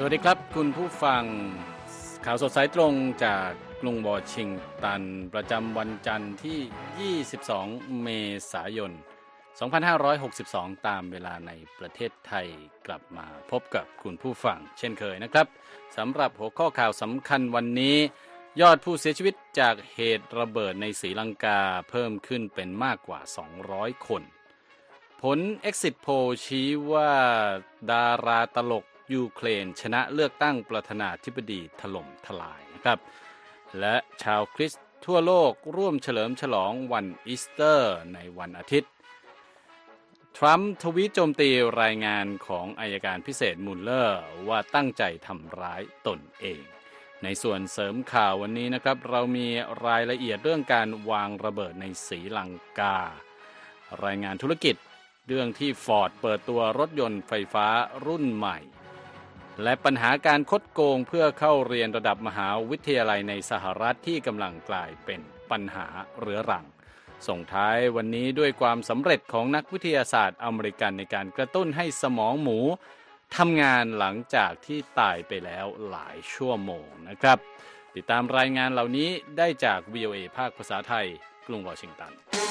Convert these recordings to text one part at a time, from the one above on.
วัสดีครับคุณผู้ฟังข่าวสดสายตรงจากกรุงวอชิงตันประจำวันจันทร์ที่22เมษายน2562ตามเวลาในประเทศไทยกลับมาพบกับคุณผู้ฟังเช่นเคยนะครับสำหรับหัวข้อข่าวสำคัญวันนี้ยอดผู้เสียชีวิตจากเหตุระเบิดในศรีลังกาเพิ่มขึ้นเป็นมากกว่า200คนผล Exit Poll ชี้ว่าดาราตลกยูเครนชนะเลือกตั้งประธานาธิบดีถล่มทลายนะครับและชาวคริสต์ทั่วโลกร่วมเฉลิมฉลองวันอีสเตอร์ในวันอาทิตย์ทรัมป์ทวีตโจมตีรายงานของอัยการพิเศษมุลเลอร์ว่าตั้งใจทำร้ายตนเองในส่วนเสริมข่าววันนี้นะครับเรามีรายละเอียดเรื่องการวางระเบิดในศรีลังการายงานธุรกิจเรื่องที่ฟอร์ดเปิดตัวรถยนต์ไฟฟ้ารุ่นใหม่และปัญหาการคดโกงเพื่อเข้าเรียนระดับมหาวิทยาลัยในสหรัฐที่กำลังกลายเป็นปัญหาเรื้อรังส่งท้ายวันนี้ด้วยความสำเร็จของนักวิทยาศาสตร์อเมริกันในการกระตุ้นให้สมองหมูทำงานหลังจากที่ตายไปแล้วหลายชั่วโมงนะครับติดตามรายงานเหล่านี้ได้จาก VOA ภาคภาษาไทยกรุงวอชิงตัน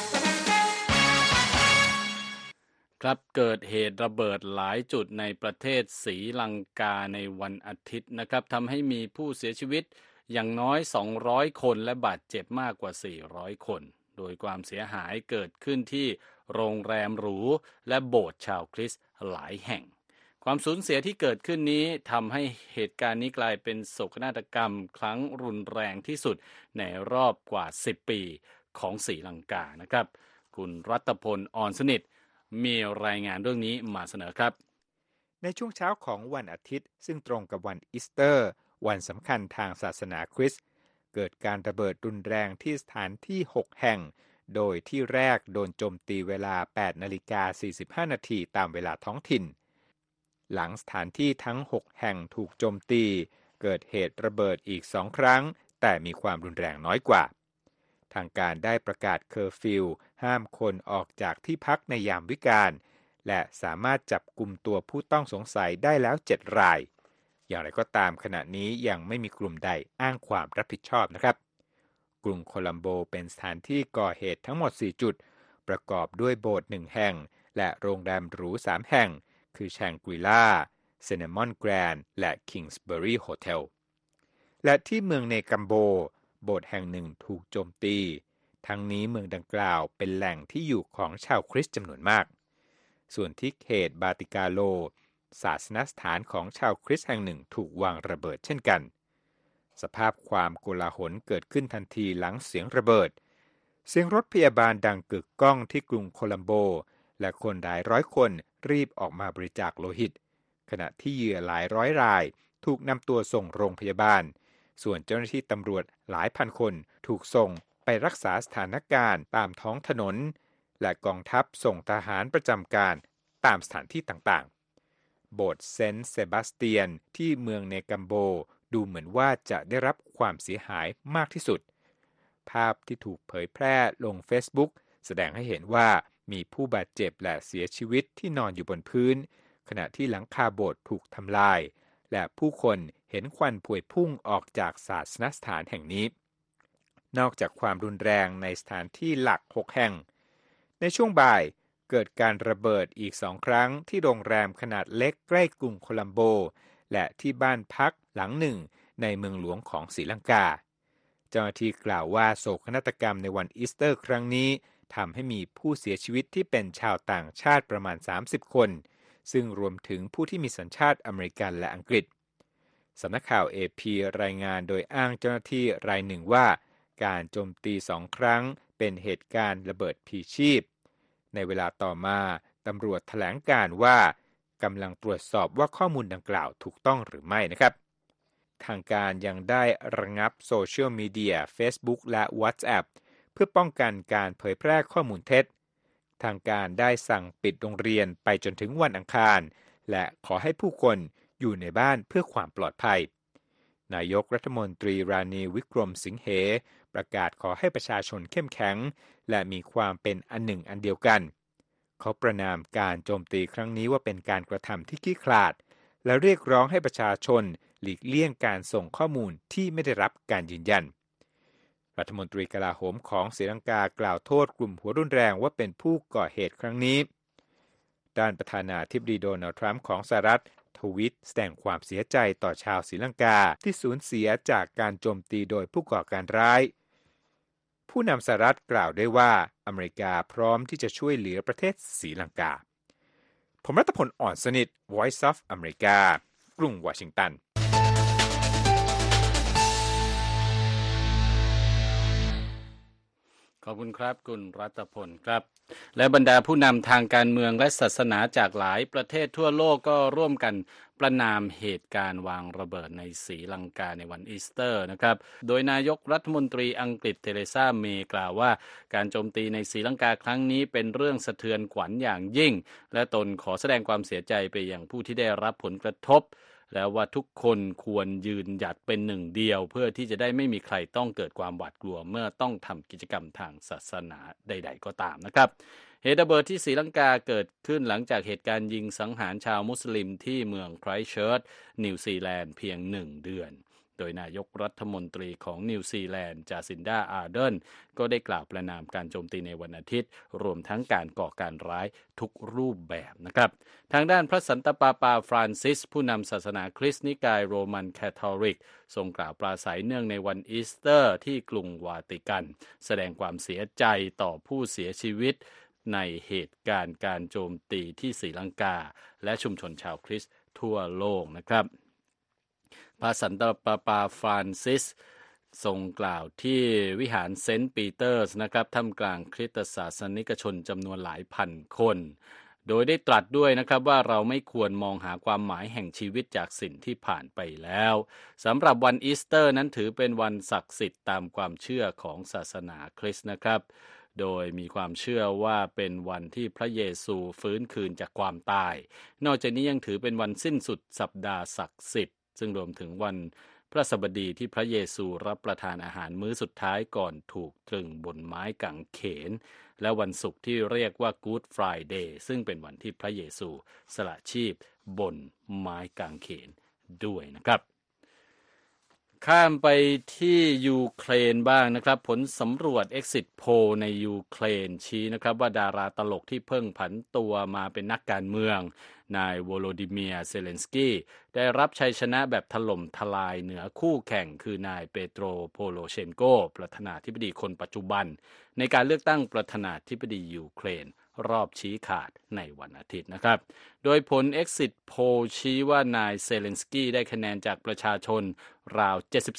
ครับเกิดเหตุระเบิดหลายจุดในประเทศศรีลังกาในวันอาทิตย์นะครับทำให้มีผู้เสียชีวิตอย่างน้อย200คนและบาดเจ็บมากกว่า400คนโดยความเสียหายเกิดขึ้นที่โรงแรมหรูและโบสถ์ชาวคริสต์หลายแห่งความสูญเสียที่เกิดขึ้นนี้ทำให้เหตุการณ์นี้กลายเป็นโศกนาฏกรรมครั้งรุนแรงที่สุดในรอบกว่า10ปีของศรีลังกานะครับคุณรัตพล อ่อนสนิทมีรายงานเรื่องนี้มาเสนอครับในช่วงเช้าของวันอาทิตย์ซึ่งตรงกับวันอีสเตอร์วันสำคัญทางศาสนาคริสต์เกิดการระเบิดรุนแรงที่สถานที่6แห่งโดยที่แรกโดนโจมตีเวลา 8:45 นาทีตามเวลาท้องถิ่นหลังสถานที่ทั้ง6แห่งถูกโจมตีเกิดเหตุระเบิดอีก2ครั้งแต่มีความรุนแรงน้อยกว่าทางการได้ประกาศเคอร์ฟิวห้ามคนออกจากที่พักในยามวิกาลและสามารถจับกุมตัวผู้ต้องสงสัยได้แล้ว7รายอย่างไรก็ตามขณะนี้ยังไม่มีกลุ่มใดอ้างความรับผิดชอบนะครับกรุงโคลัมโบเป็นสถานที่ก่อเหตุทั้งหมด4จุดประกอบด้วยโบสถ์1แห่งและโรงแรมหรู3แห่งคือแชงกรีล่าเซเนมอนแกรนด์และคิงส์เบอรี่โฮเทลและที่เมืองเนกัมโบโบสถ์แห่งหนึ่งถูกโจมตีทั้งนี้เมืองดังกล่าวเป็นแหล่งที่อยู่ของชาวคริสต์จำนวนมากส่วนที่เขตบาติกาโลศาสนสถานของชาวคริสต์แห่งหนึ่งถูกวางระเบิดเช่นกันสภาพความโกลาหลเกิดขึ้นทันทีหลังเสียงระเบิดเสียงรถพยาบาลดังกึกก้องที่กรุงโคลัมโบและคนหลายร้อยคนรีบออกมาบริจาคโลหิตขณะที่เหยื่อหลายร้อยรายถูกนำตัวส่งโรงพยาบาลส่วนเจ้าหน้าที่ตำรวจหลายพันคนถูกส่งไปรักษาสถานการณ์ตามท้องถนนและกองทัพส่งทหารประจำการตามสถานที่ต่างๆโบสถ์เซนต์เซบาสเตียนที่เมืองเนกัมโบดูเหมือนว่าจะได้รับความเสียหายมากที่สุดภาพที่ถูกเผยแพร่ลง Facebook แสดงให้เห็นว่ามีผู้บาดเจ็บและเสียชีวิตที่นอนอยู่บนพื้นขณะที่หลังคาโบสถ์ถูกทำลายและผู้คนเห็นควันพวยพุ่งออกจากศาสนสถานแห่งนี้นอกจากความรุนแรงในสถานที่หลัก6แห่งในช่วงบ่ายเกิดการระเบิดอีก2ครั้งที่โรงแรมขนาดเล็กใกล้กรุงโคลัมโบและที่บ้านพักหลังหนึ่งในเมืองหลวงของศรีลังกาเจ้าหน้าที่กล่าวว่าโศกนาฏกรรมในวันอีสเตอร์ครั้งนี้ทำให้มีผู้เสียชีวิตที่เป็นชาวต่างชาติประมาณ30คนซึ่งรวมถึงผู้ที่มีสัญชาติอเมริกันและอังกฤษสำนักข่าว AP รายงานโดยอ้างเจ้าหน้าที่รายหนึ่งว่าการโจมตี2ครั้งเป็นเหตุการณ์ระเบิดพลีชีพในเวลาต่อมาตำรวจแถลงการว่ากำลังตรวจสอบว่าข้อมูลดังกล่าวถูกต้องหรือไม่นะครับทางการยังได้ระงับโซเชียลมีเดีย Facebook และ WhatsApp เพื่อป้องกันการเผยแพร่ข้อมูลเท็จทางการได้สั่งปิดโรงเรียนไปจนถึงวันอังคารและขอให้ผู้คนอยู่ในบ้านเพื่อความปลอดภัยนายกรัฐมนตรีรานีวิกรมสิงเหประกาศขอให้ประชาชนเข้มแข็งและมีความเป็นอันหนึ่งอันเดียวกันเขาประณามการโจมตีครั้งนี้ว่าเป็นการกระทำที่ขี้ขลาดและเรียกร้องให้ประชาชนหลีกเลี่ยงการส่งข้อมูลที่ไม่ได้รับการยืนยันรัฐมนตรีกลาโหมของศรีลังกากล่าวโทษกลุ่มหัวรุนแรงว่าเป็นผู้ก่อเหตุครั้งนี้ด้านประธานาธิบดีโดนัลด์ทรัมป์ของสหรัฐทวีตแสดงความเสียใจต่อชาวศรีลังกาที่สูญเสียจากการโจมตีโดยผู้ก่อการร้ายผู้นำสหรัฐกล่าวด้วยว่าอเมริกาพร้อมที่จะช่วยเหลือประเทศศรีลังกาผมรัตพล อ่อนสนิท Voice of America กรุงวอชิงตันขอบคุณครับคุณรัตพลครับและบรรดาผู้นำทางการเมืองและศาสนาจากหลายประเทศทั่วโลกก็ร่วมกันประณามเหตุการณ์วางระเบิดในศรีลังกาในวันอีสเตอร์นะครับโดยนายกรัฐมนตรีอังกฤษเทเรซาเมย์กล่าวว่าการโจมตีในศรีลังกาครั้งนี้เป็นเรื่องสะเทือนขวัญอย่างยิ่งและตนขอแสดงความเสียใจไปยังผู้ที่ได้รับผลกระทบแล้วว่าทุกคนควรยืนหยัดเป็นหนึ่งเดียวเพื่อที่จะได้ไม่มีใครต้องเกิดความหวาดกลัวเมื่อต้องทำกิจกรรมทางศาสนาใดๆก็ตามนะครับเหตุระเบิดที่ศรีลังกาเกิดขึ้นหลังจากเหตุการณ์ยิงสังหารชาวมุสลิมที่เมืองไครสต์เชิร์ชนิวซีแลนด์เพียง1 เดือนโดยนายกรัฐมนตรีของนิวซีแลนด์จาซินดาอาร์เดนก็ได้กล่าวประณามการโจมตีในวันอาทิตย์รวมทั้งการก่อการร้ายทุกรูปแบบนะครับทางด้านพระสันตะปาปาฟรานซิสผู้นำศาสนาคริสต์นิกายโรมันคาทอลิกทรงกล่าวปราศัยเนื่องในวันอีสเตอร์ที่กรุงวาติกันแสดงความเสียใจต่อผู้เสียชีวิตในเหตุการณ์การโจมตีที่ศรีลังกาและชุมชนชาวคริสต์ทั่วโลกนะครับพระสันตะปาปาฟรานซิสทรงกล่าวที่วิหารเซนต์ปีเตอร์สนะครับท่ามกลางคริสตศาสนิกชนจำนวนหลายพันคนโดยได้ตรัสด้วยนะครับว่าเราไม่ควรมองหาความหมายแห่งชีวิตจากสิ่งที่ผ่านไปแล้วสำหรับวันอีสเตอร์นั้นถือเป็นวันศักดิ์สิทธิ์ตามความเชื่อของศาสนาคริสต์นะครับโดยมีความเชื่อว่าเป็นวันที่พระเยซูฟื้นคืนจากความตายนอกจากนี้ยังถือเป็นวันสิ้นสุดสัปดาห์ศักดิ์สิทธิ์ซึ่งรวมถึงวันพระศัสบดีที่พระเยซูรับประทานอาหารมื้อสุดท้ายก่อนถูกตรึงบนไม้กางเขนและวันศุกร์ที่เรียกว่า Good Friday ซึ่งเป็นวันที่พระเยซูสละชีพบนไม้กางเขนด้วยนะครับข้ามไปที่ยูเครนบ้างนะครับผลสำรวจ Exit Poll ในยูเครนชี้นะครับว่าดาราตลกที่เพิ่งผันตัวมาเป็นนักการเมืองนายโวโลดิเมียร์เซเลนสกี้ได้รับชัยชนะแบบถล่มทลายเหนือคู่แข่งคือนายเปโตรโปโลเชนโกประธานาธิบดีคนปัจจุบันในการเลือกตั้งประธานาธิบดียูเครนรอบชี้ขาดในวันอาทิตย์นะครับโดยผล Exit Poll ชี้ว่านายเซเลนสกี้ได้คะแนนจากประชาชนราว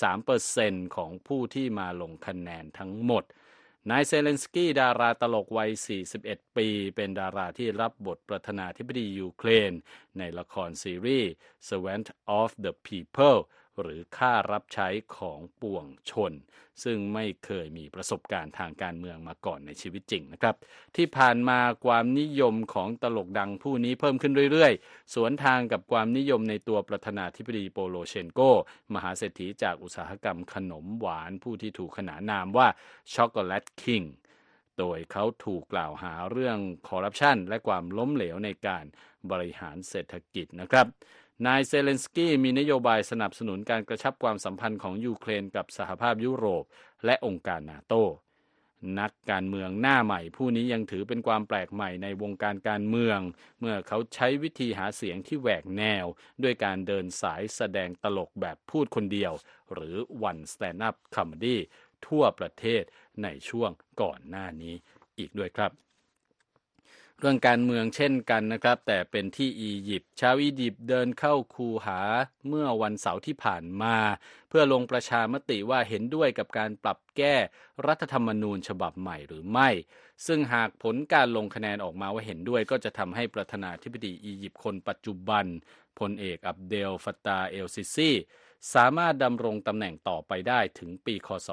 73% ของผู้ที่มาลงคะแนนทั้งหมดนายเซเลนสกี้ดาราตลกวัย 41 ปีเป็นดาราที่รับบทประธานาธิบดียูเครนในละครซีรีส์ Servant of the People หรือข้ารับใช้ของปวงชนซึ่งไม่เคยมีประสบการณ์ทางการเมืองมาก่อนในชีวิตจริงนะครับที่ผ่านมาความนิยมของตลกดังผู้นี้เพิ่มขึ้นเรื่อยๆสวนทางกับความนิยมในตัวประธานาธิบดีโปโลเชนโกมหาเศรษฐีจากอุตสาหกรรมขนมหวานผู้ที่ถูกขนานนามว่าช็อกโกแลตคิงโดยเขาถูกกล่าวหาเรื่องคอร์รัปชันและความล้มเหลวในการบริหารเศรษฐกิจนะครับนายเซเลนสกี้มีนโยบายสนับสนุนการกระชับความสัมพันธ์ของยูเครนกับสหภาพยุโรปและองค์การนาโต้นักการเมืองหน้าใหม่ผู้นี้ยังถือเป็นความแปลกใหม่ในวงการการเมืองเมื่อเขาใช้วิธีหาเสียงที่แหวกแนวด้วยการเดินสายแสดงตลกแบบพูดคนเดียวหรือ One Stand Up Comedy ทั่วประเทศในช่วงก่อนหน้านี้อีกด้วยครับเรื่องการเมืองเช่นกันนะครับแต่เป็นที่อียิปต์ชาวอียิปต์เดินเข้าคูหาเมื่อวันเสาร์ที่ผ่านมาเพื่อลงประชามติว่าเห็นด้วยกับการปรับแก้รัฐธรรมนูญฉบับใหม่หรือไม่ซึ่งหากผลการลงคะแนนออกมาว่าเห็นด้วยก็จะทำให้ประธานาธิบดีอียิปต์คนปัจจุบันพลเอกอับเดลฟัตตาเอลซิซีสามารถดำรงตำแหน่งต่อไปได้ถึงปีคศ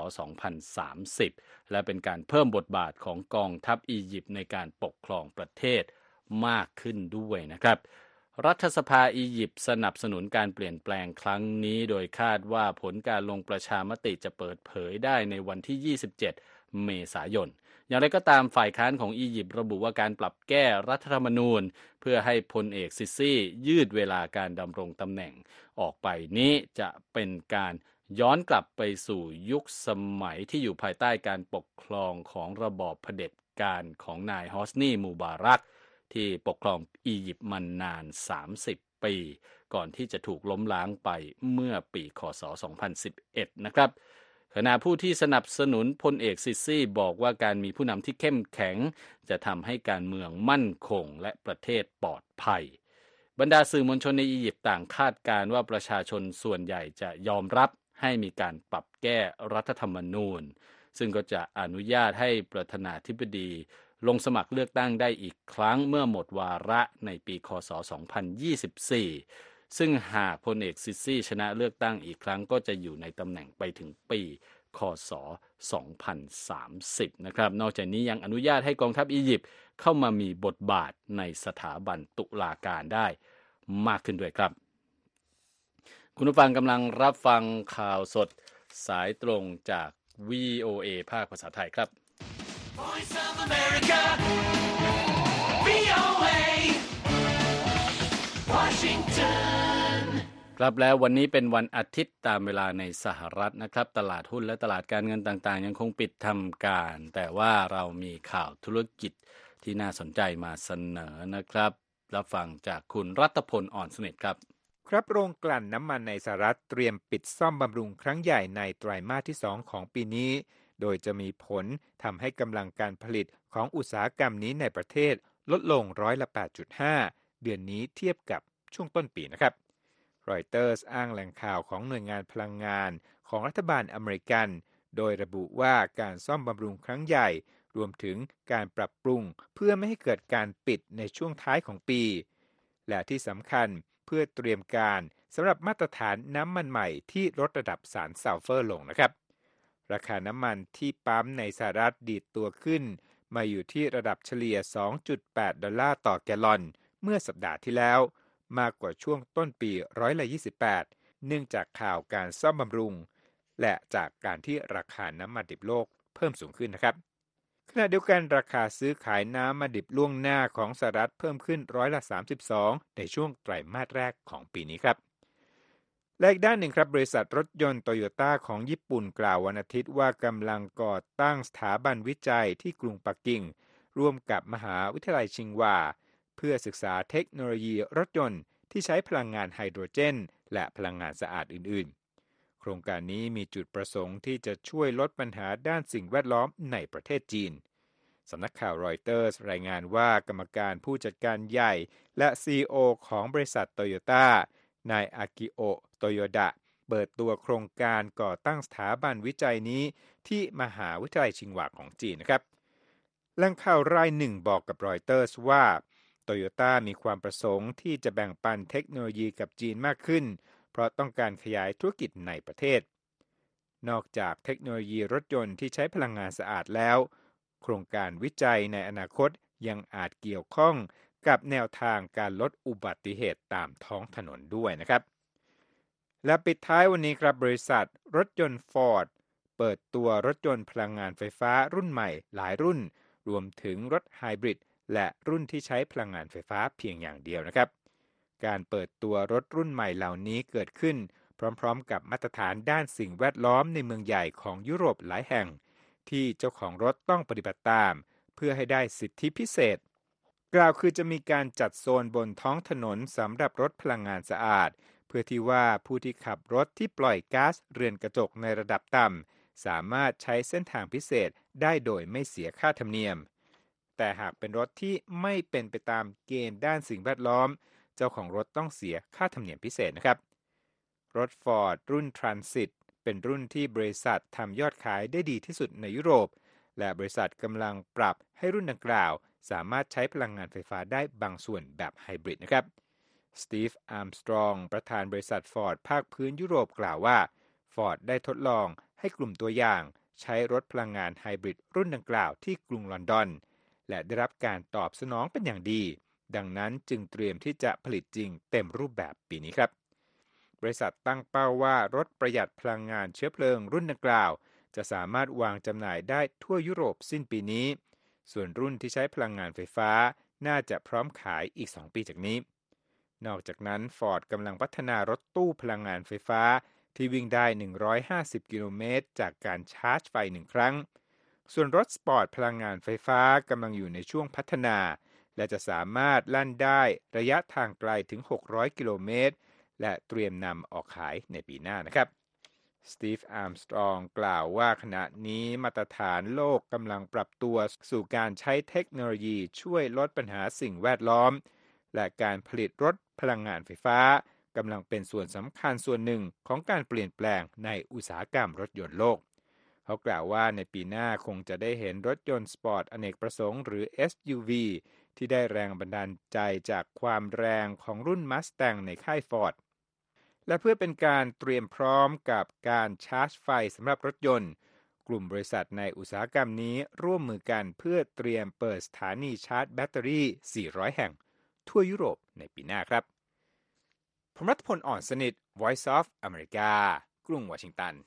2030และเป็นการเพิ่มบทบาทของกองทัพอียิปต์ในการปกครองประเทศมากขึ้นด้วยนะครับรัฐสภาอียิปต์สนับสนุนการเปลี่ยนแปลงครั้งนี้โดยคาดว่าผลการลงประชามติจะเปิดเผยได้ในวันที่27 เมษายนอย่างไรก็ตามฝ่ายค้านของอียิปต์ระบุว่าการปรับแก้รัฐธรรมนูญเพื่อให้พลเอกซิซียืดเวลาการดำรงตำแหน่งออกไปนี้จะเป็นการย้อนกลับไปสู่ยุคสมัยที่อยู่ภายใต้การปกครองของระบอบเผด็จการของนายฮอสนีมูบารักที่ปกครองอียิปต์มานาน30 ปีก่อนที่จะถูกล้มล้างไปเมื่อปีคศ2011นะครับขณะผู้ที่สนับสนุนพลเอกซิซีบอกว่าการมีผู้นำที่เข้มแข็งจะทำให้การเมืองมั่นคงและประเทศปลอดภัยบรรดาสื่อมวลชนในอียิปต์ต่างคาดการณ์ว่าประชาชนส่วนใหญ่จะยอมรับให้มีการปรับแก้รัฐธรรมนูญซึ่งก็จะอนุญาตให้ประธานาธิบดีลงสมัครเลือกตั้งได้อีกครั้งเมื่อหมดวาระในปีคศ2024ซึ่งหากพลเอกซิซีชนะเลือกตั้งอีกครั้งก็จะอยู่ในตำแหน่งไปถึงปีคศ2030นะครับนอกจากนี้ยังอนุญาตให้กองทัพอียิปต์เข้ามามีบทบาทในสถาบันตุลาการได้มากขึ้นด้วยครับคุณผู้ฟังกำลังรับฟังข่าวสดสายตรงจาก VOA ภาคภาษาไทยครับ Voice of America, VOA, Washington. ครับแล้ววันนี้เป็นวันอาทิตย์ตามเวลาในสหรัฐนะครับตลาดหุ้นและตลาดการเงินต่างๆยังคงปิดทำการแต่ว่าเรามีข่าวธุรกิจที่น่าสนใจมาเสนอนะครับรับฟังจากคุณรัตพลอ่อนสนิทครับครับโรงกลั่นน้ำมันในสหรัฐเตรียมปิดซ่อมบำรุงครั้งใหญ่ในไตรมาสที่2ของปีนี้โดยจะมีผลทำให้กำลังการผลิตของอุตสาหกรรมนี้ในประเทศลดลง8.5%เดือนนี้เทียบกับช่วงต้นปีนะครับรอยเตอร์สอ้างแหล่งข่าวของหน่วยงานพลังงานของรัฐบาลอเมริกันโดยระบุว่าการซ่อมบำรุงครั้งใหญ่รวมถึงการปรับปรุงเพื่อไม่ให้เกิดการปิดในช่วงท้ายของปีและที่สำคัญเพื่อเตรียมการสำหรับมาตรฐานน้ำมันใหม่ที่ลดระดับสารซัลเฟอร์ลงนะครับราคาน้ำมันที่ปั๊มในสหรัฐดีดตัวขึ้นมาอยู่ที่ระดับเฉลี่ย $2.8 ต่อแกลลอนเมื่อสัปดาห์ที่แล้วมากกว่าช่วงต้นปี28%เนื่องจากข่าวการซ่อมบำรุงและจากการที่ราคาน้ำมันดิบโลกเพิ่มสูงขึ้นนะครับขณะเดียวกันราคาซื้อขายน้ำมันดิบล่วงหน้าของสหรัฐเพิ่มขึ้น32%ในช่วงไตรมาสแรกของปีนี้ครับและอีกด้านหนึ่งครับบริษัทรถยนต์โตโยต้าของญี่ปุ่นกล่าววันอาทิตย์ว่ากำลังก่อตั้งสถาบันวิจัยที่กรุงปักกิ่งร่วมกับมหาวิทยาลัยชิงวาเพื่อศึกษาเทคโนโลยีรถยนต์ที่ใช้พลังงานไฮโดรเจนและพลังงานสะอาดอื่นๆโครงการนี้มีจุดประสงค์ที่จะช่วยลดปัญหาด้านสิ่งแวดล้อมในประเทศจีนสำนักข่าวรอยเตอร์สรายงานว่ากรรมการผู้จัดการใหญ่และ CEO ของบริษัทโตโยต้านายอากิโอะโตโยดะเปิดตัวโครงการก่อตั้งสถาบันวิจัยนี้ที่มหาวิทยาลัยชิงหวาของจีนนะครับแหล่งข่าวรายหนึ่งบอกกับรอยเตอร์สว่าโตโยต้ามีความประสงค์ที่จะแบ่งปันเทคโนโลยีกับจีนมากขึ้นเพราะต้องการขยายธุรกิจในประเทศนอกจากเทคโนโลยีรถยนต์ที่ใช้พลังงานสะอาดแล้วโครงการวิจัยในอนาคตยังอาจเกี่ยวข้องกับแนวทางการลดอุบัติเหตุตามท้องถนนด้วยนะครับและปิดท้ายวันนี้ครับบริษัทรถยนต์ Ford เปิดตัวรถยนต์พลังงานไฟฟ้ารุ่นใหม่หลายรุ่นรวมถึงรถไฮบริดและรุ่นที่ใช้พลังงานไฟฟ้าเพียงอย่างเดียวนะครับการเปิดตัวรถรุ่นใหม่เหล่านี้เกิดขึ้นพร้อมๆกับมาตรฐานด้านสิ่งแวดล้อมในเมืองใหญ่ของยุโรปหลายแห่งที่เจ้าของรถต้องปฏิบัติตามเพื่อให้ได้สิทธิพิเศษกล่าวคือจะมีการจัดโซนบนท้องถนนสำหรับรถพลังงานสะอาดเพื่อที่ว่าผู้ที่ขับรถที่ปล่อยก๊าซเรือนกระจกในระดับต่ำสามารถใช้เส้นทางพิเศษได้โดยไม่เสียค่าธรรมเนียมแต่หากเป็นรถที่ไม่เป็นไปตามเกณฑ์ด้านสิ่งแวดล้อมเจ้าของรถต้องเสียค่าธรรมเนียมพิเศษนะครับรถ Ford รุ่น Transit เป็นรุ่นที่บริษัททำยอดขายได้ดีที่สุดในยุโรปและบริษัทกำลังปรับให้รุ่นดังกล่าวสามารถใช้พลังงานไฟฟ้าได้บางส่วนแบบไฮบริดนะครับสตีฟ อาร์มสตรองประธานบริษัท Ford ภาคพื้นยุโรปกล่าวว่า Ford ได้ทดลองให้กลุ่มตัวอย่างใช้รถพลังงานไฮบริดรุ่นดังกล่าวที่กรุงลอนดอนและได้รับการตอบสนองเป็นอย่างดีดังนั้นจึงเตรียมที่จะผลิตจริงเต็มรูปแบบปีนี้ครับบริษัทตั้งเป้าว่ารถประหยัดพลังงานเชื้อเพลิงรุ่นดังกล่าวจะสามารถวางจำหน่ายได้ทั่วยุโรปสิ้นปีนี้ส่วนรุ่นที่ใช้พลังงานไฟฟ้าน่าจะพร้อมขายอีก2 ปีจากนี้นอกจากนั้น Ford กำลังพัฒนารถตู้พลังงานไฟฟ้าที่วิ่งได้150กิโลเมตรจากการชาร์จไฟ1ครั้งส่วนรถสปอร์ตพลังงานไฟฟ้ากำลังอยู่ในช่วงพัฒนาและจะสามารถลั่นได้ระยะทางไกลถึง600กิโลเมตรและเตรียมนำออกขายในปีหน้านะครับสตีฟ อาร์มสตรองกล่าวว่าขณะนี้มาตรฐานโลกกำลังปรับตัวสู่การใช้เทคโนโลยีช่วยลดปัญหาสิ่งแวดล้อมและการผลิตรถพลังงานไฟฟ้ากำลังเป็นส่วนสำคัญส่วนหนึ่งของการเปลี่ยนแปลงในอุตสาหกรรมรถยนต์โลกเขากล่าวว่าในปีหน้าคงจะได้เห็นรถยนต์สปอร์ตอเนกประสงค์หรือ SUV ที่ได้แรงบันดาลใจจากความแรงของรุ่น Mustang ในค่าย Ford และเพื่อเป็นการเตรียมพร้อมกับการชาร์จไฟสำหรับรถยนต์กลุ่มบริษัทในอุตสาหกรรมนี้ร่วมมือกันเพื่อเตรียมเปิดสถานีชาร์จแบตเตอรี่400แห่งทั่วยุโรปในปีหน้าครับผมรัฐพล อ่อนสนิท Voice of America กรุงวอชิงตัน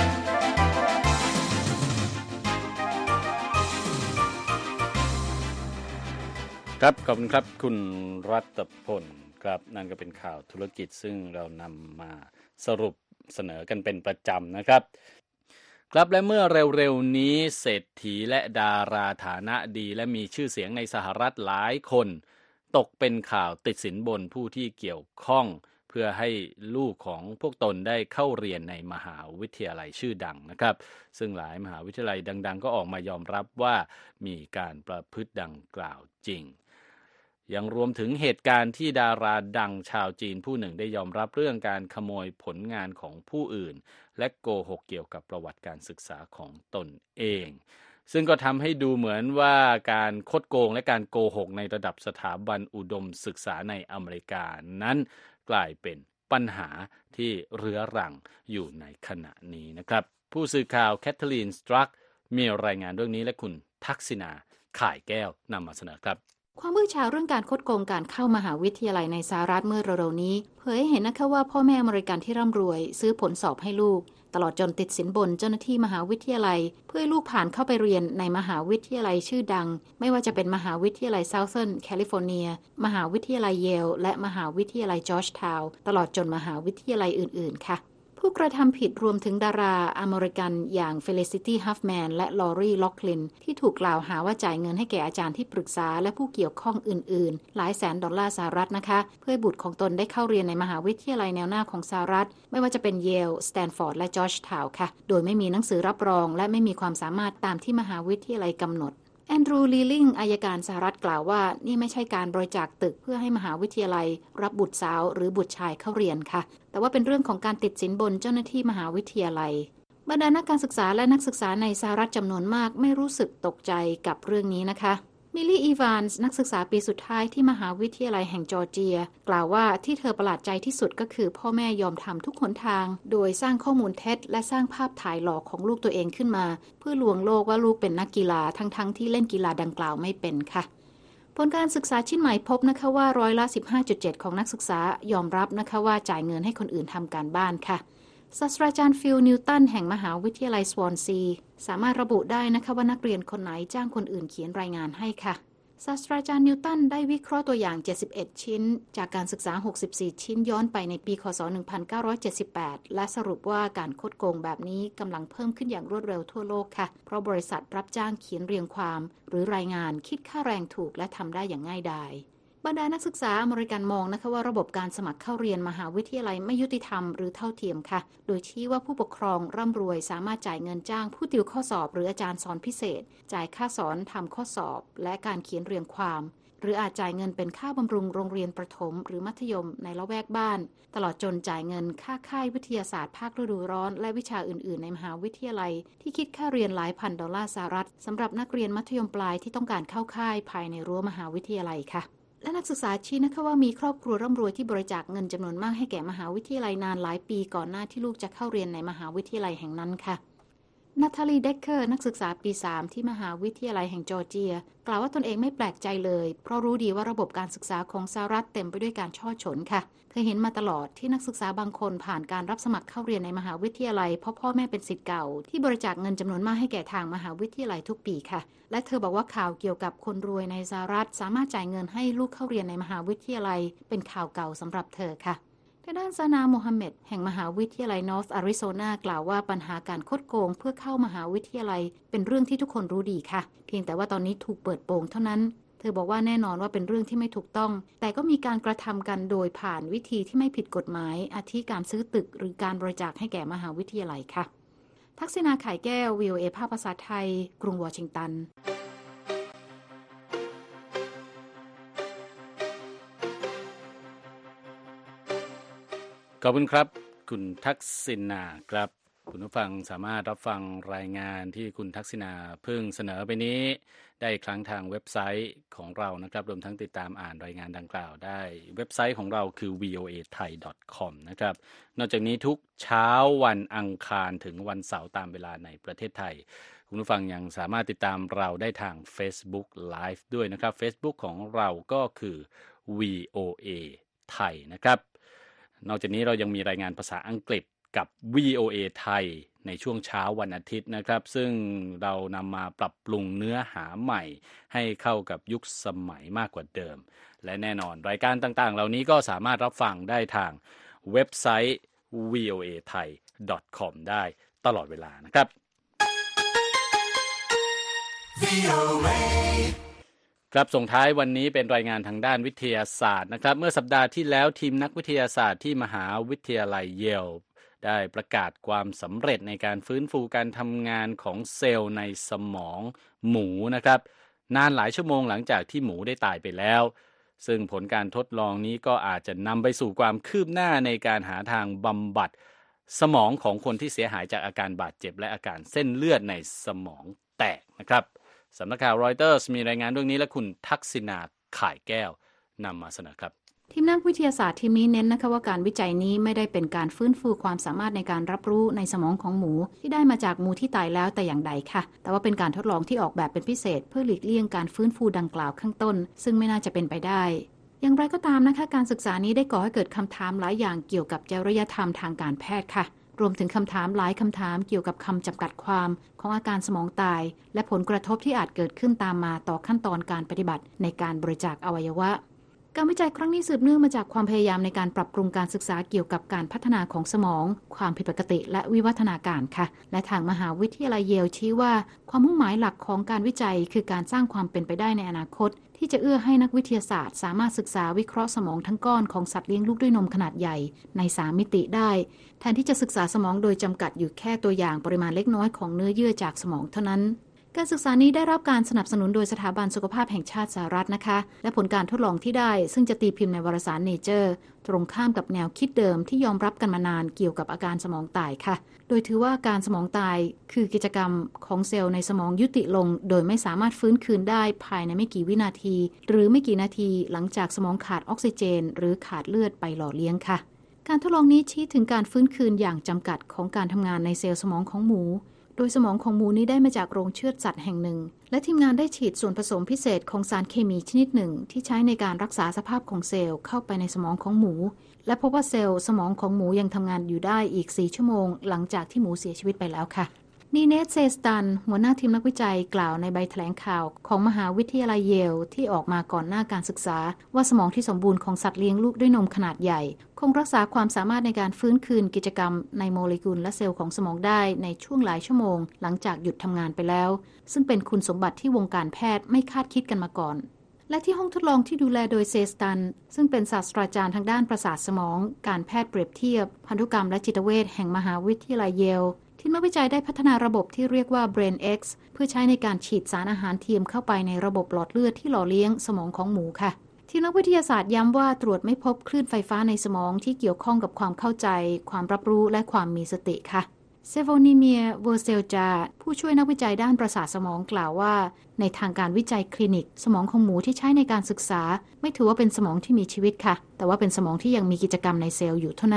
ครับขอบคุณครับคุณรัตพลครับนั่นก็เป็นข่าวธุรกิจซึ่งเรานำมาสรุปเสนอกันเป็นประจำนะครับครับและเมื่อเร็วๆนี้เศรษฐีและดาราฐานะดีและมีชื่อเสียงในสหรัฐหลายคนตกเป็นข่าวติดสินบนผู้ที่เกี่ยวข้องเพื่อให้ลูกของพวกตนได้เข้าเรียนในมหาวิทยาลัยชื่อดังนะครับซึ่งหลายมหาวิทยาลัยดังๆก็ออกมายอมรับว่ามีการประพฤติดังกล่าวจริงยังรวมถึงเหตุการณ์ที่ดาราดังชาวจีนผู้หนึ่งได้ยอมรับเรื่องการขโมยผลงานของผู้อื่นและโกหกเกี่ยวกับประวัติการศึกษาของตนเองซึ่งก็ทำให้ดูเหมือนว่าการคดโกงและการโกหกในระดับสถาบันอุดมศึกษาในอเมริกานั้นกลายเป็นปัญหาที่เรื้อรังอยู่ในขณะนี้นะครับผู้สื่อข่าวแคทเธอรีนสตรัคมีรายงานเรื่องนี้และคุณทักษิณาข่ายแก้วนำมาเสนอครับความมือเช้าเรื่องการคดโกงการเข้ามหาวิทยาลัยในสหรัฐเมื่อเร็วๆนี้เผยให้เห็นนะคะว่าพ่อแม่อเมริกันที่ร่ำรวยซื้อผลสอบให้ลูกตลอดจนติดสินบนเจ้าหน้าที่มหาวิทยาลัยเพื่อให้ลูกผ่านเข้าไปเรียนในมหาวิทยาลัยชื่อดังไม่ว่าจะเป็นมหาวิทยาลัย Southern California มหาวิทยาลัยเยลและมหาวิทยาลัยจอร์จทาวน์ตลอดจนมหาวิทยาลัยอื่นๆค่ะผู้กระทำผิดรวมถึงดาราอเมริกันอย่าง Felicity Huffman และ Lori Loughlin ที่ถูกกล่าวหาว่าจ่ายเงินให้แก่อาจารย์ที่ปรึกษาและผู้เกี่ยวข้องอื่นๆหลายแสนดอลลาร์สหรัฐนะคะเพื่อให้บุตรของตนได้เข้าเรียนในมหาวิทยาลัยแนวหน้าของสหรัฐไม่ว่าจะเป็น Yale, Stanford และ Georgetown ค่ะโดยไม่มีหนังสือรับรองและไม่มีความสามารถตามที่มหาวิทยาลัยกำหนดแอนดรูว์ ลีลิงอัยการสหรัฐกล่าวว่านี่ไม่ใช่การบริจาคตึกเพื่อให้มหาวิทยาลัยรับบุตรสาวหรือบุตรชายเข้าเรียนค่ะแต่ว่าเป็นเรื่องของการติดสินบนเจ้าหน้าที่มหาวิทยาลัยบรรดานักการศึกษาและนักศึกษาในสหรัฐจำนวนมากไม่รู้สึกตกใจกับเรื่องนี้นะคะมิลลี่ อีวานส์นักศึกษาปีสุดท้ายที่มหาวิทยาลัยแห่งจอร์เจียกล่าวว่าที่เธอประหลาดใจที่สุดก็คือพ่อแม่ยอมทำทุกหนทางโดยสร้างข้อมูลเท็จและสร้างภาพถ่ายหลอกของลูกตัวเองขึ้นมาเพื่อลวงโลกว่าลูกเป็นนักกีฬาทั้งที่เล่นกีฬาดังกล่าวไม่เป็นค่ะผลการศึกษาชิ้นใหม่พบนะคะว่าร้อยละ 15.7 ของนักศึกษายอมรับนะคะว่าจ่ายเงินให้คนอื่นทำการบ้านค่ะศาสตราจารย์ฟิล นิวตันแห่งมหาวิทยาลัยสวอนซีสามารถระบุได้นะคะว่านักเรียนคนไหนจ้างคนอื่นเขียนรายงานให้ค่ะศาสตราจารย์นิวตันได้วิเคราะห์ตัวอย่าง71ชิ้นจากการศึกษา64ชิ้นย้อนไปในปีคศ1978และสรุปว่าการคดโกงแบบนี้กำลังเพิ่มขึ้นอย่างรวดเร็วทั่วโลกค่ะเพราะบริษัทรับจ้างเขียนเรียงความหรือรายงานคิดค่าแรงถูกและทำได้อย่างง่ายดายบรรดานักศึกษาอเมริกันมองนะคะว่าระบบการสมัครเข้าเรียนมหาวิทยาลัยไม่ยุติธรรมหรือเท่าเทียมค่ะโดยชี้ว่าผู้ปกครองร่ำรวยสามารถจ่ายเงินจ้างผู้ติวข้อสอบหรืออาจารย์สอนพิเศษจ่ายค่าสอนทำข้อสอบและการเขียนเรียงความหรืออาจจ่ายเงินเป็นค่าบำรุงโรงเรียนประถมหรือมัธยมในละแวกบ้านตลอดจนจ่ายเงินค่าค่ายวิทยาศาสตร์ภาคฤดูร้อนและวิชาอื่นๆในมหาวิทยาลัยที่คิดค่าเรียนหลายพันดอลลาร์สหรัฐสำหรับนักเรียนมัธยมปลายที่ต้องการเข้าค่ายภายในรั้วมหาวิทยาลัยค่ะและนักศึกษาชี้นะคะว่ามีครอบครัวร่ำรวยที่บริจาคเงินจำนวนมากให้แก่มหาวิทยาลัยนานหลายปีก่อนหน้าที่ลูกจะเข้าเรียนในมหาวิทยาลัยแห่งนั้นค่ะนาธาลีเดคเคอร์นักศึกษาปี 3 ที่มหาวิทยาลัยแห่งจอร์เจียกล่าวว่าตนเองไม่แปลกใจเลยเพราะรู้ดีว่าระบบการศึกษาของสหรัฐเต็มไปด้วยการฉ้อฉลค่ะเธอเห็นมาตลอดที่นักศึกษาบางคนผ่านการรับสมัครเข้าเรียนในมหาวิทยาลัยเพราะพ่อแม่เป็นศิษย์เก่าที่บริจาคเงินจำนวนมากให้แก่ทางมหาวิทยาลัยทุกปีค่ะและเธอบอกว่าข่าวเกี่ยวกับคนรวยในสหรัฐสามารถจ่ายเงินให้ลูกเข้าเรียนในมหาวิทยาลัยเป็นข่าวเก่าสำหรับเธอค่ะด้านซานาโมฮัมเหม็ดแห่งมหาวิทยาลัยนอร์ทอาริโซนากล่าวว่าปัญหาการคดโกงเพื่อเข้ามหาวิทยาลัยเป็นเรื่องที่ทุกคนรู้ดีค่ะเพียงแต่ว่าตอนนี้ถูกเปิดโปงเท่านั้นเธอบอกว่าแน่นอนว่าเป็นเรื่องที่ไม่ถูกต้องแต่ก็มีการกระทำกันโดยผ่านวิธีที่ไม่ผิดกฎหมายอาทิการซื้อตึกหรือการบริจาคให้แก่มหาวิทยาลัยค่ะทักษิณา ข่ายแก้ว VOA ภาคภาษาไทยกรุงวอชิงตันขอบคุณครับคุณทักษิณาครับคุณผู้ฟังสามารถรับฟังรายงานที่คุณทักษิณาเพิ่งเสนอไปนี้ได้ครั้งทางเว็บไซต์ของเรานะครับรวมทั้งติดตามอ่านรายงานดังกล่าวได้เว็บไซต์ของเราคือ voathai.com นะครับนอกจากนี้ทุกเช้าวันอังคารถึงวันเสาร์ตามเวลาในประเทศไทยคุณผู้ฟังยังสามารถติดตามเราได้ทาง Facebook Live ด้วยนะครับ Facebook ของเราก็คือ VOA ไทยนะครับนอกจากนี้เรายังมีรายงานภาษาอังกฤษกับ VOA ไทยในช่วงเช้าวันอาทิตย์นะครับซึ่งเรานำมาปรับปรุงเนื้อหาใหม่ให้เข้ากับยุคสมัยมากกว่าเดิมและแน่นอนรายการต่างๆเหล่านี้ก็สามารถรับฟังได้ทางเว็บไซต์ voathai.com ได้ตลอดเวลานะครับ ครับส่งท้ายวันนี้เป็นรายงานทางด้านวิทยาศาสตร์นะครับเมื่อสัปดาห์ที่แล้วทีมนักวิทยาศาสตร์ที่มหาวิทยาลัยเยลได้ประกาศความสำเร็จในการฟื้นฟูการทำงานของเซลล์ในสมองหมูนะครับนานหลายชั่วโมงหลังจากที่หมูได้ตายไปแล้วซึ่งผลการทดลองนี้ก็อาจจะนำไปสู่ความคืบหน้าในการหาทางบำบัดสมองของคนที่เสียหายจากอาการบาดเจ็บและอาการเส้นเลือดในสมองแตกนะครับสำนักข่าวรอยเตอร์สมีรายงานเรื่องนี้และคุณทักษิณา ข่ายแก้วนำมาเสนอครับทีมนักวิทยาศาสตร์ทีมนี้เน้นนะคะว่าการวิจัยนี้ไม่ได้เป็นการฟื้นฟูความสามารถในการรับรู้ในสมองของหมูที่ได้มาจากหมูที่ตายแล้วแต่อย่างใดค่ะแต่ว่าเป็นการทดลองที่ออกแบบเป็นพิเศษเพื่อหลีกเลี่ยงการฟื้นฟูดังกล่าวข้างต้นซึ่งไม่น่าจะเป็นไปได้อย่างไรก็ตามนะคะการศึกษานี้ได้ก่อให้เกิดคำถามหลายอย่างเกี่ยวกับจริยธรรมทางการแพทย์ค่ะรวมถึงคำถามหลายคำถามเกี่ยวกับคำจำกัดความของอาการสมองตายและผลกระทบที่อาจเกิดขึ้นตามมาต่อขั้นตอนการปฏิบัติในการบริจาคอวัยวะการวิจัยครั้งนี้สืบเนื่องมาจากความพยายามในการปรับปรุงการศึกษาเกี่ยวกับการพัฒนาของสมองความผิดปกติและวิวัฒนาการค่ะและทางมหาวิทยาลัยเยลชี้ว่าความมุ่งหมายหลักของการวิจัยคือการสร้างความเป็นไปได้ในอนาคตที่จะเอื้อให้นักวิทยาศาสตร์สามารถศึกษาวิเคราะห์สมองทั้งก้อนของสัตว์เลี้ยงลูกด้วยนมขนาดใหญ่ใน3มิติได้แทนที่จะศึกษาสมองโดยจำกัดอยู่แค่ตัวอย่างปริมาณเล็กน้อยของเนื้อเยื่อจากสมองเท่านั้นการศึกษานี้ได้รับการสนับสนุนโดยสถาบันสุขภาพแห่งชาติสหรัฐนะคะและผลการทดลองที่ได้ซึ่งจะตีพิมพ์ในวารสาร Nature ตรงข้ามกับแนวคิดเดิมที่ยอมรับกันมานานเกี่ยวกับอาการสมองตายค่ะโดยถือว่าการสมองตายคือกิจกรรมของเซลล์ในสมองยุติลงโดยไม่สามารถฟื้นคืนได้ภายในไม่กี่วินาทีหรือไม่กี่นาทีหลังจากสมองขาดออกซิเจนหรือขาดเลือดไปหล่อเลี้ยงค่ะการทดลองนี้ชี้ถึงการฟื้นคืนอย่างจำกัดของการทำงานในเซลล์สมองของหมูโดยสมองของหมูนี้ได้มาจากโรงเชือดสัตว์แห่งหนึ่งและทีมงานได้ฉีดส่วนผสมพิเศษของสารเคมีชนิดหนึ่งที่ใช้ในการรักษาสภาพของเซลล์เข้าไปในสมองของหมูและพบว่าเซลล์สมองของหมูยังทำงานอยู่ได้อีก4ชั่วโมงหลังจากที่หมูเสียชีวิตไปแล้วค่ะนีเนต เซสตันหัวหน้าทีมนักวิจัยกล่าวในใบแถลงข่าวของมหาวิทยาลัยเยลที่ออกมาก่อนหน้าการศึกษาว่าสมองที่สมบูรณ์ของสัตว์เลี้ยงลูกด้วยนมขนาดใหญ่คงรักษาความสามารถในการฟื้นคืนกิจกรรมในโมเลกุลและเซลล์ของสมองได้ในช่วงหลายชั่วโมงหลังจากหยุดทำงานไปแล้วซึ่งเป็นคุณสมบัติที่วงการแพทย์ไม่คาดคิดกันมาก่อนและที่ห้องทดลองที่ดูแลโดยเซสตันซึ่งเป็นศาสตราจารย์ทางด้านประสาทสมองการแพทย์เปรียบเทียบพันธุกรรมและจิตเวชแห่งมหาวิทยาลัยเยลทีมนักวิจัยได้พัฒนาระบบที่เรียกว่า BrainX เพื่อใช้ในการฉีดสารอาหารเทียมเข้าไปในระบบหลอดเลือดที่หล่อเลี้ยงสมองของหมูค่ะทีมนักวิทยาศาสตร์ย้ำว่าตรวจไม่พบคลื่นไฟฟ้าในสมองที่เกี่ยวข้องกับความเข้าใจความรับรู้และความมีสติค่ะเซโวนิเมีย เวอร์เซลจาผู้ช่วยนักวิจัยด้านประสาทสมองกล่าวว่าในทางการวิจัยคลินิกสมองของหมูที่ใช้ในการศึกษาไม่ถือว่าเป็นสมองที่มีชีวิตค่ะแต่ว่าเป็นสมองที่ยังมีกิจกรรมในเซลล์อยู่เท่านั้น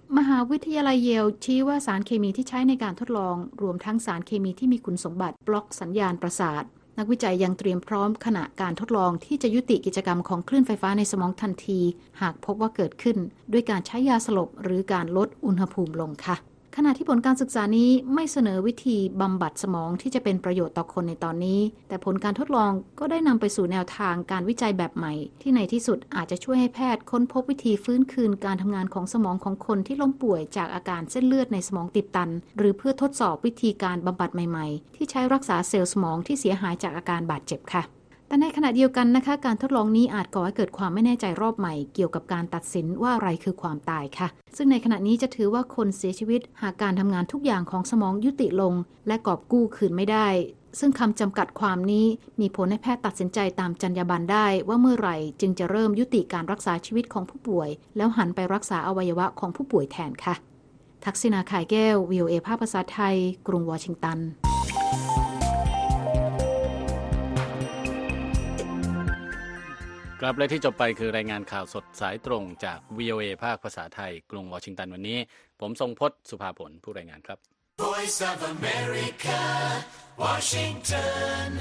มหาวิทยาลัยเยลชี้ว่าสารเคมีที่ใช้ในการทดลองรวมทั้งสารเคมีที่มีคุณสมบัติบล็อกสัญญาณประสาทนักวิจัยยังเตรียมพร้อมขณะการทดลองที่จะยุติกิจกรรมของคลื่นไฟฟ้าในสมองทันทีหากพบว่าเกิดขึ้นด้วยการใช้ยาสลบหรือการลดอุณหภูมิลงค่ะขณะที่ผลการศึกษานี้ไม่เสนอวิธีบำบัดสมองที่จะเป็นประโยชน์ต่อคนในตอนนี้แต่ผลการทดลองก็ได้นำไปสู่แนวทางการวิจัยแบบใหม่ที่ในที่สุดอาจจะช่วยให้แพทย์ค้นพบวิธีฟื้นคืนการทำงานของสมองของคนที่ล้มป่วยจากอาการเส้นเลือดในสมองตีบตันหรือเพื่อทดสอบวิธีการบำบัดใหม่ๆที่ใช้รักษาเซลล์สมองที่เสียหายจากอาการบาดเจ็บค่ะแต่ในขณะเดียวกันนะคะการทดลองนี้อาจก่อให้เกิดความไม่แน่ใจรอบใหม่เกี่ยวกับการตัดสินว่าอะไรคือความตายค่ะซึ่งในขณะนี้จะถือว่าคนเสียชีวิตหากการทำงานทุกอย่างของสมองยุติลงและกอบกู้คืนไม่ได้ซึ่งคำจำกัดความนี้มีผลให้แพทย์ตัดสินใจตามจรรยาบรรณได้ว่าเมื่อไหร่จึงจะเริ่มยุติการรักษาชีวิตของผู้ป่วยแล้วหันไปรักษาอวัยวะของผู้ป่วยแทนค่ะทักษิณา ข่ายแก้ว VOA ภาคภาษาไทยกรุงวอชิงตันครับและที่จบไปคือรายงานข่าวสดสายตรงจาก VOA ภาคภาษาไทยกรุงวอชิงตันวันนี้ผมทรงพจน์สุภาผลผู้รายงานครับ Voice of America, Washington.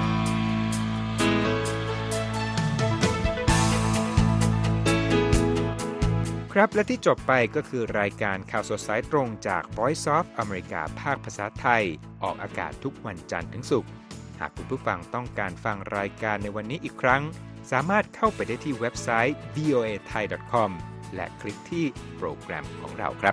ครับและที่จบไปก็คือรายการข่าวสดสายตรงจาก Voice of America ภาคภาษาไทยออกอากาศทุกวันจันทร์ถึงศุกร์หากคุณผู้ฟังต้องการฟังรายการในวันนี้อีกครั้งสามารถเข้าไปได้ที่เว็บไซต์ voathai.com และคลิกที่โปรแกรมของเราครับ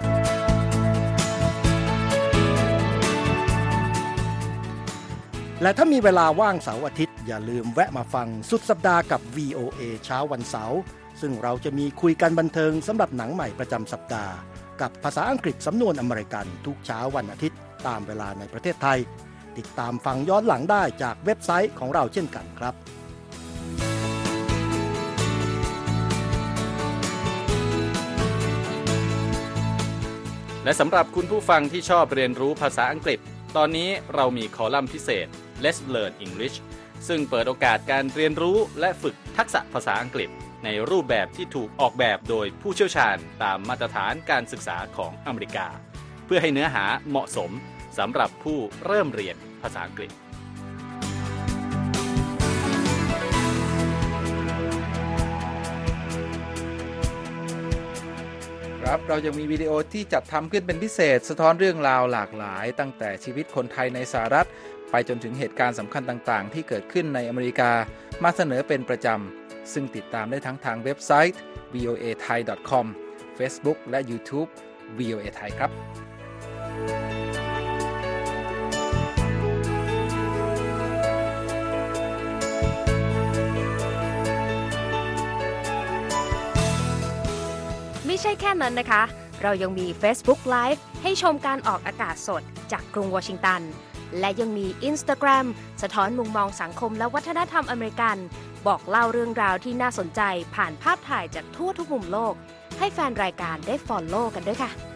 และถ้ามีเวลาว่างเสาร์อาทิตย์อย่าลืมแวะมาฟังสุดสัปดาห์กับ VOA เช้าวันเสาร์ซึ่งเราจะมีคุยกันบันเทิงสำหรับหนังใหม่ประจำสัปดาห์กับภาษาอังกฤษสำนวนอเมริกันทุกเช้าวันอาทิตย์ตามเวลาในประเทศไทยติดตามฟังย้อนหลังได้จากเว็บไซต์ของเราเช่นกันครับและสำหรับคุณผู้ฟังที่ชอบเรียนรู้ภาษาอังกฤษตอนนี้เรามีคอลัมน์พิเศษ Let's Learn English ซึ่งเปิดโอกาสการเรียนรู้และฝึกทักษะภาษาอังกฤษในรูปแบบที่ถูกออกแบบโดยผู้เชี่ยวชาญตามมาตรฐานการศึกษาของอเมริกาเพื่อให้เนื้อหาเหมาะสมสำหรับผู้เริ่มเรียนภาษาอังกฤษครับเรายังมีวิดีโอที่จัดทำขึ้นเป็นพิเศษสะท้อนเรื่องราวหลากหลายตั้งแต่ชีวิตคนไทยในสหรัฐไปจนถึงเหตุการณ์สำคัญต่างๆที่เกิดขึ้นในอเมริกามาเสนอเป็นประจำซึ่งติดตามได้ทั้งทางเว็บไซต์ voathai.com Facebook และ YouTube VOA Thai ครับไม่ใช่แค่นั้นนะคะเรายังมี Facebook Live ให้ชมการออกอากาศสดจากกรุงวอชิงตันและยังมี Instagram สะท้อนมุมมองสังคมและวัฒนธรรมอเมริกันบอกเล่าเรื่องราวที่น่าสนใจผ่านภาพถ่ายจากทั่วทุกมุมโลกให้แฟนรายการได้ follow กันด้วยค่ะ